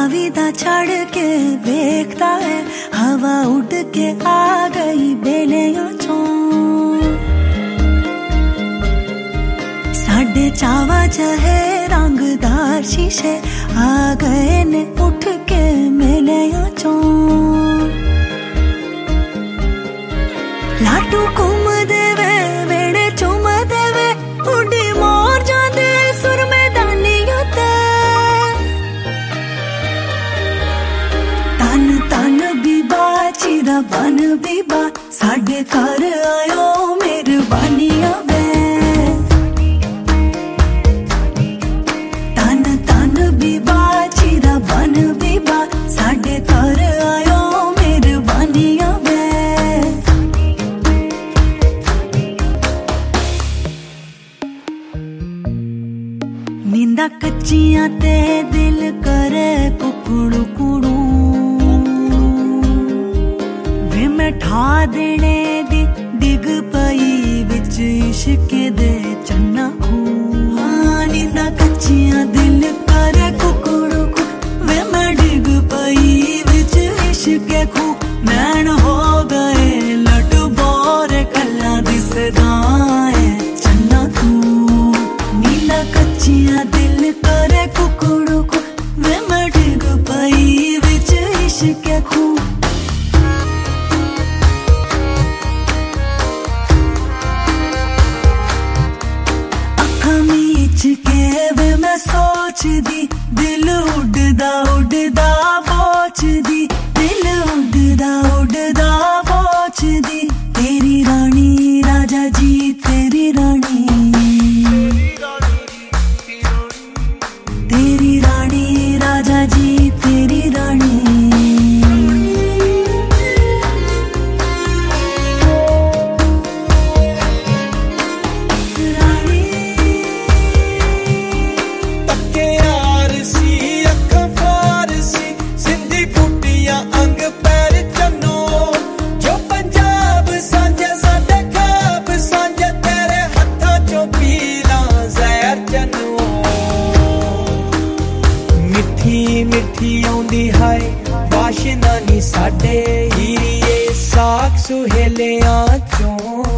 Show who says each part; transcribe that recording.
Speaker 1: विदा छड़ के देखता है, हवा उड़ के आ गई बेलियां चों। साढ़े चावा जहे रंगदार शीशे आ गए ने उठ के मेलियां चों। लाटू घूम देवे वेड़े चुम देवे, उड़ी मोर जांदे सुर मैदानियों ते। तन तन बीबा चिरा बन बीबा, साडे घर आयो मेहरबानियां वे। तन तन बीबा चिरा बन बीबा, साडे घर आयो मेहरबानियां वे। नींदा कच्चियां ते दिल करे कुकड़ू कुड़ू, वे मैं ठा देने दी डिग पई विच इश्क दे चन्ना खू। हाँ नींदा कच्चियां दिल करे कुकड़ू कुड़ू, वे मैं डिग पई विच इश्क खू। नैन हो गए लट बोरे कल्ला दिसदाए चन्ना खू। नींदा कच्चियां दिल करे कुकड़ू को, वे मैं डिग पई विच इश्क खू। अखां मीच के वे मैं सोचदी, दिल उड़दा उड़दा पहुंचदी, दिल उड़दा उड़दा पहुंचदी। तेरी रानी राजा जी तेरी रानी, तेरी रानी राजा जी तेरी रानी। रानी
Speaker 2: पक्के यार सी अखां फारसी, सिंधी बूटियां अंग पैर चन्नो। जो पंजाब सांझे साडे खाब सांझे, तेरे हत्थां चों पीलां ज़हर चन्नो। मिठी मिठी आउंदी हाय वाशना नी साडे हीरिए, साख सुहेलियां चों।